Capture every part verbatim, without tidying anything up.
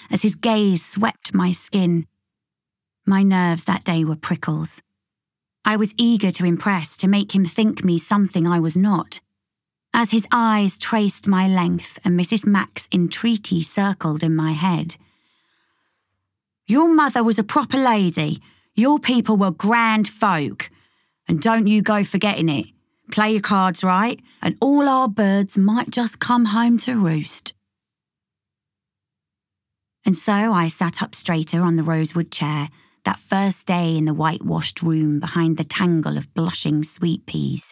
as his gaze swept my skin. My nerves that day were prickles. I was eager to impress, to make him think me something I was not. As his eyes traced my length and Missus Mack's entreaty circled in my head. Your mother was a proper lady. Your people were grand folk. And don't you go forgetting it. Play your cards right, and all our birds might just come home to roost. And so I sat up straighter on the rosewood chair, that first day in the whitewashed room behind the tangle of blushing sweet peas.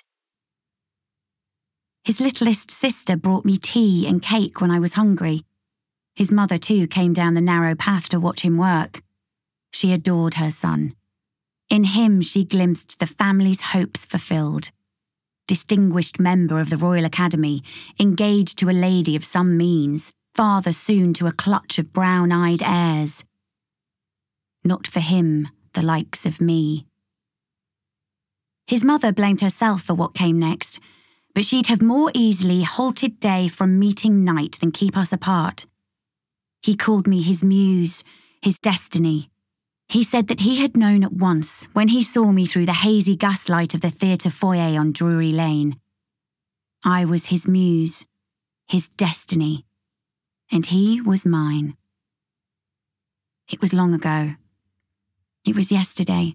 His littlest sister brought me tea and cake when I was hungry. His mother, too, came down the narrow path to watch him work. She adored her son. In him she glimpsed the family's hopes fulfilled. Distinguished member of the Royal Academy, engaged to a lady of some means, father soon to a clutch of brown-eyed heirs. Not for him, the likes of me. His mother blamed herself for what came next, but she'd have more easily halted day from meeting night than keep us apart. He called me his muse, his destiny. He said that he had known at once when he saw me through the hazy gaslight of the theatre foyer on Drury Lane. I was his muse, his destiny, and he was mine. It was long ago. It was yesterday.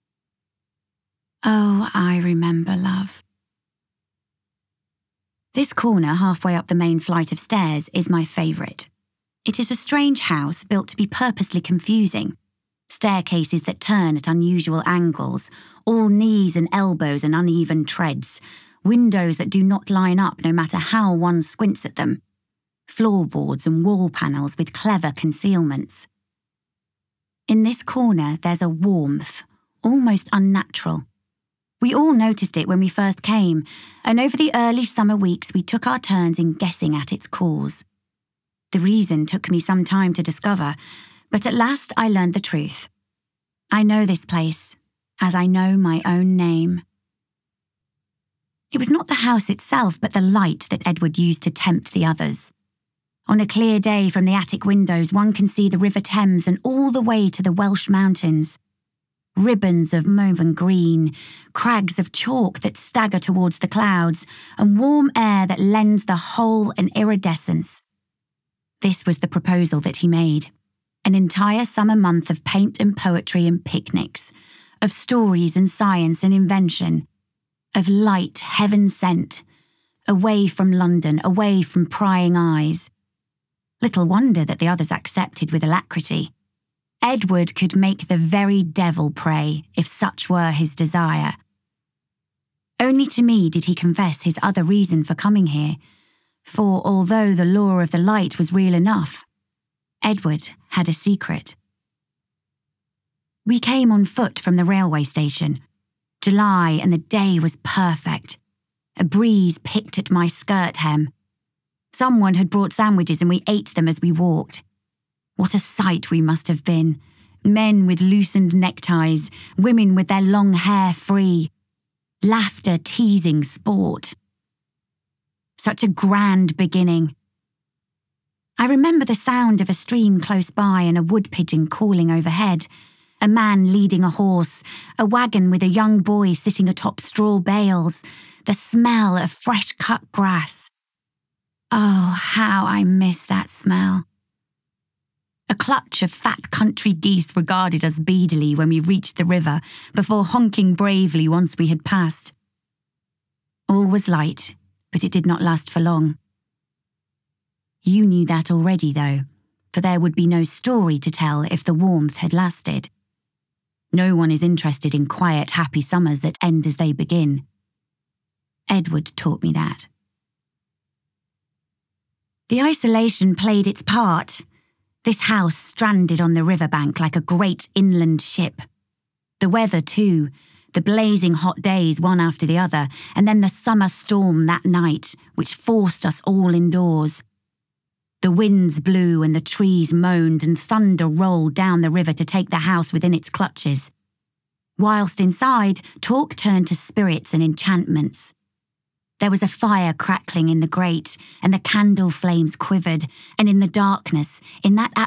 Oh, I remember, love. This corner, halfway up the main flight of stairs, is my favourite. It is a strange house built to be purposely confusing. Staircases that turn at unusual angles, all knees and elbows and uneven treads, windows that do not line up no matter how one squints at them, floorboards and wall panels with clever concealments. In this corner there's a warmth, almost unnatural. We all noticed it when we first came, and over the early summer weeks we took our turns in guessing at its cause. The reason took me some time to discover, but at last I learned the truth. I know this place, as I know my own name. It was not the house itself, but the light that Edward used to tempt the others. On a clear day from the attic windows, one can see the River Thames and all the way to the Welsh mountains. Ribbons of mauve and green, crags of chalk that stagger towards the clouds, and warm air that lends the whole an iridescence. This was the proposal that he made. An entire summer month of paint and poetry and picnics, of stories and science and invention, of light heaven sent, away from London, away from prying eyes. Little wonder that the others accepted with alacrity. Edward could make the very devil pray, if such were his desire. Only to me did he confess his other reason for coming here, for although the lure of the light was real enough, Edward had a secret. We came on foot from the railway station. July, and the day was perfect. A breeze picked at my skirt hem. Someone had brought sandwiches and we ate them as we walked. What a sight we must have been. Men with loosened neckties, women with their long hair free. Laughter teasing sport. Such a grand beginning. I remember the sound of a stream close by and a wood pigeon calling overhead, a man leading a horse, a wagon with a young boy sitting atop straw bales, the smell of fresh cut grass. Oh, how I miss that smell. A clutch of fat country geese regarded us beadily when we reached the river, before honking bravely once we had passed. All was light, but it did not last for long. You knew that already, though, for there would be no story to tell if the warmth had lasted. No one is interested in quiet, happy summers that end as they begin. Edward taught me that. The isolation played its part. This house stranded on the riverbank like a great inland ship. The weather, too, the blazing hot days one after the other, and then the summer storm that night, which forced us all indoors. The winds blew and the trees moaned and thunder rolled down the river to take the house within its clutches. Whilst inside, talk turned to spirits and enchantments. There was a fire crackling in the grate, and the candle flames quivered, and in the darkness, in that